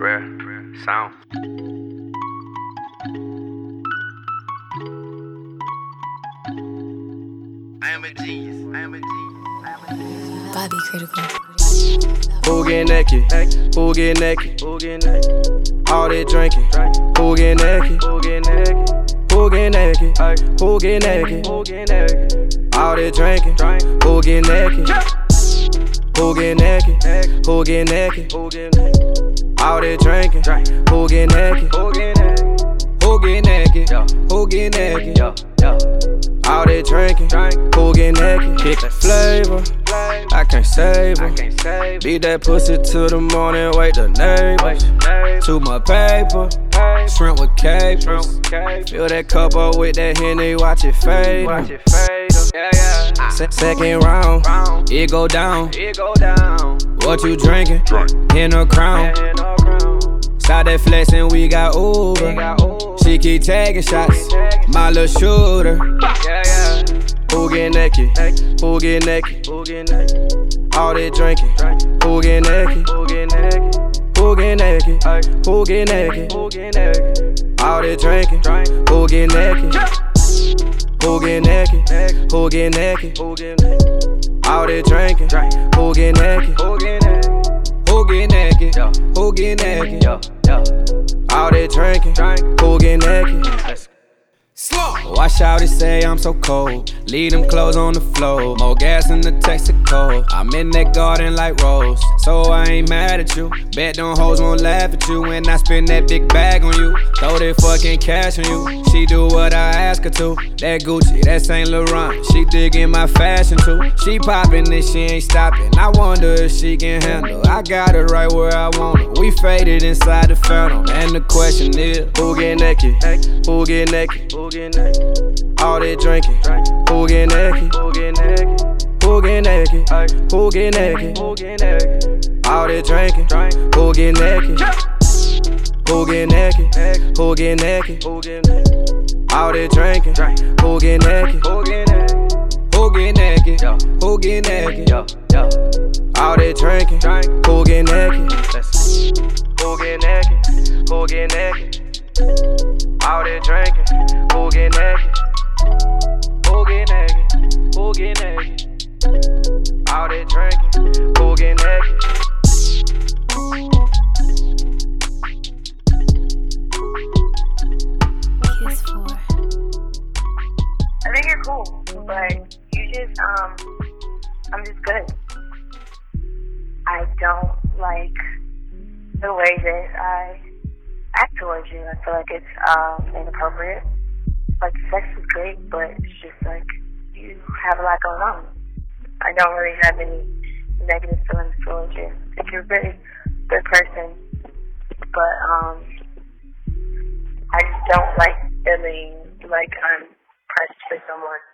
Rare sound. I am a genius. Bobby Critical. Who get naked? Who get naked? All that drinking. Who get naked? Who get naked? Who get naked? Who get naked? All that drinking. Who get naked? Who get naked? Who get naked? All that drinking. Who get naked? Who get naked? Who get naked? Who get naked? All that drinking. Who get naked? Kick that flavor. I can't save her. Beat that pussy till the morning, wake the neighbors. To my paper, shrimp with capers. Fill that cup up with that Henny, watch it fade. Second round, it go down. What you drinking? In a crown. Side that flexin', we got Uber. She keep taking shots, my little shooter. Who get naked? Who get naked? All that drinking. Who get naked? Who get naked? Who get naked? Who get naked? All that drinking. Who get naked? Who get naked? Who get naked? All that drinking. Who get naked? Who get naked? Who get naked? Who get naked? All that drinking. Who get naked? Watch out, they say I'm so cold. Leave them clothes on the floor. More gas in the Texaco. I'm in that garden like Rose, so I ain't mad at you. Bet them hoes won't laugh at you when I spend that big bag on you. Throw that fucking cash on you. She do what I ask her to. That Gucci, that Saint Laurent. She digging my fashion too. She popping and she ain't stopping. I wonder if she can handle. I got her right where I want her. We faded inside the phantom. And the question is, who get naked? Who get naked? All that drinking. Who get naked? Who get naked? Who get naked? Who get naked? All that drinking. Who get naked? Who get naked? Who get naked? All that drinking. Who get naked? Who get naked? Who get naked? Who get naked? All that drinking. Who get naked? Who get naked? Who get naked? All that drinking. Who get naked? Who get naked? Who get naked? All that drinking. Who get naked? Kiss 4. I think you're cool, but you just, I'm just good. I don't like the way that I act towards you. I feel like it's inappropriate. Like, sex is great, but it's just like you have a lot going on. I don't really have any negative feelings towards you. I think you're a very good person, but I just don't like feeling like I'm pressed for someone.